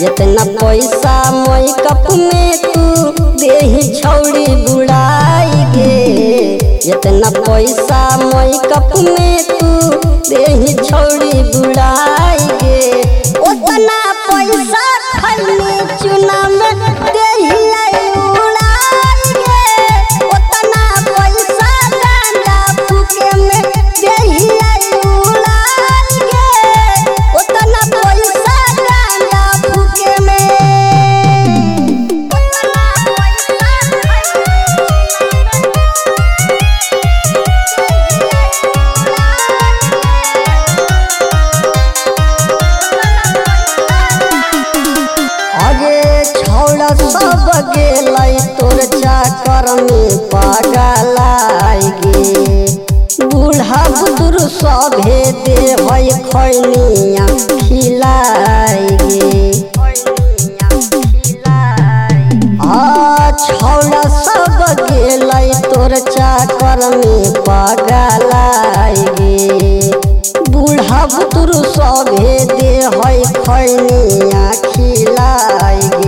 इतना पैसा मेकअप में तू देही छौड़ी बुढ़ाई गे। इतना पैसा मेकअप में तू देही छौड़ी बुढ़ाई गे। उतना पैसा खैनी चुना में देही उड़ाई गे। उतना पैसा गांजा फूके में देही उड़ाई गे। उतना पैसा गांजा फूके में सब गेलै तोर चाकर में पागलाई गे। बूढ़ा बुजुर्ग सभे दे है खैनिया खिलाई गे। छौड़ा सब गेलै तोर चाकर में पागलाई गे। बूढ़ा बुजुर्ग सभे दे है खैनिया खिलाई गे।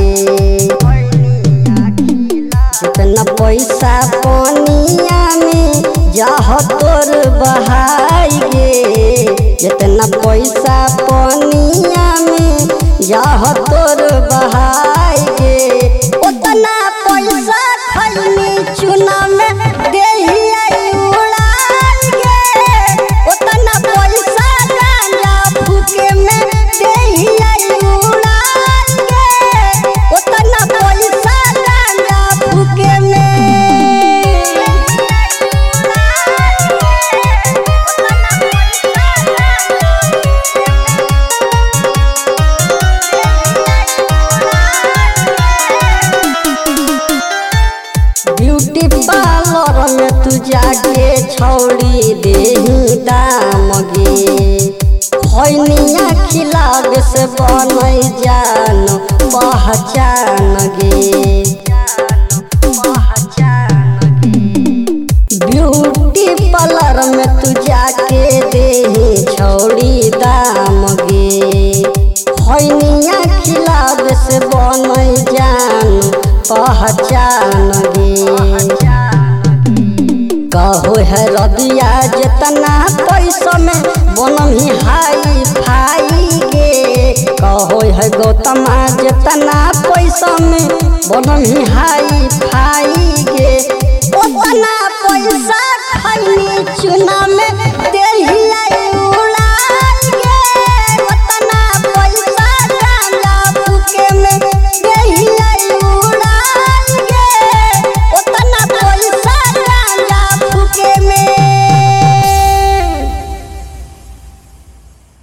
जितना पैसा पानिया में जाह तोर बहाई गे। जितना पैसा पानिया में जाह तोर बहाई गे। उतना पैसा खैनी चुना में देही उड़ाई गे। उतना पैसा गांजा फूके में देही उड़ाई गे। उतना पैसा गांजा फूके में ब्यूटी पार्लर में तू जाके छौड़ी देही दाम गे। खैनिया खिलावे से बनै जान पहचान गे। ब्यूटी पार्लर में तू जाके देही छौड़ी दाम गे। खैनिया खिलावे से बनै जान पहचान गे। कहो है रबिया जितना पैसा में बनमी हाई फाई गे। कहो है गौतमा जितना पैसा में बनमी हाई फाई